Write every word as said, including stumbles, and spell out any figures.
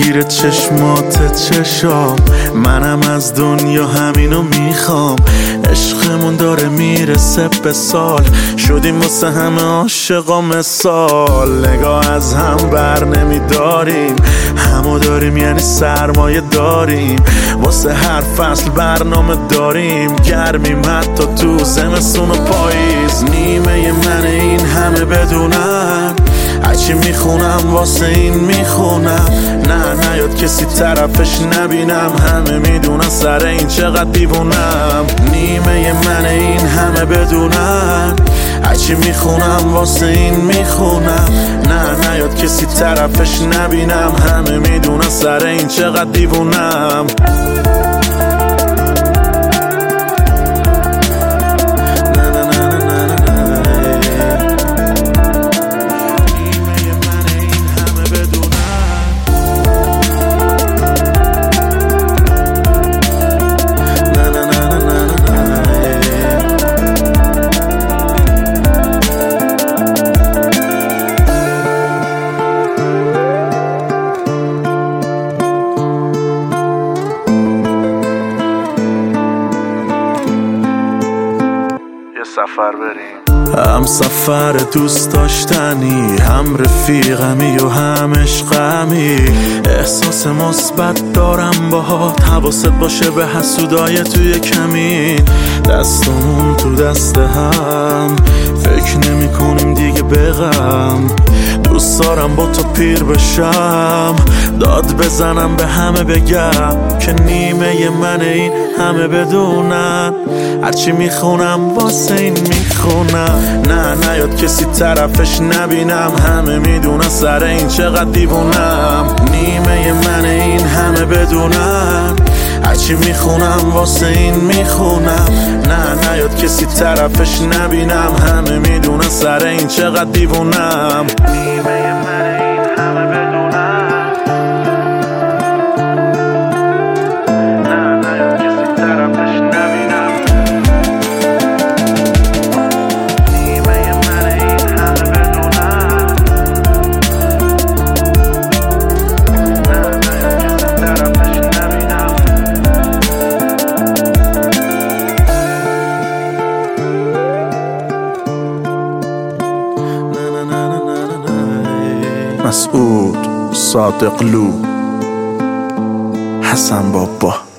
زیر چشمات چشام، منم از دنیا همینو میخوام. عشقمون داره میرسه به سال، شدیم واسه همه عاشقا مثال. نگاه از هم بر نمیداریم، همو داریم یعنی سرمایه داریم. واسه هر فصل برنامه داریم، گرمیم حتی تو زمستون و پاییز. نیمه من این همه بدونن، هرچی میخونم واسه این میخونم. نه نیاد کسی طرفش نبینم، همه میدونن سر این چقدر دیوونم. نیمه من این همه بدونن، هرچی میخونم واسه این میخونم. نه نیاد کسی طرفش نبینم، همه میدونن سر این چقدر دیوونم. سفر بریم، هم سفر دوست داشتنی، هم رفیقمی و هم عشقمی. احساس مثبت دارم باهات، حواست باشه به حسودای توی کمین. دستمون تو دست هم، فکر نمی کنیم دیگه به غم. دوست دارم با تو پیر بشم، داد بزنم به همه بگم که نیمه من این همه بدونن. هرچی میخونم واسه این میخونم. نه نیاد کسی طرفش نبینم، همه میدونن سر این چقدر دیوونم. نیمه من این همه بدونن، هرچی میخونم واسه این میخونم. نه نیاد کسی طرفش نبینم، همه میدونن سر این چقدر دیوونم. نیمه من این همه بدونن، نه نیاد کسی طرفش نبینم. نیمه من این همه بدونن، نه نیاد کسی طرفش نبینم. مسعود صادقلو، حسن بابا.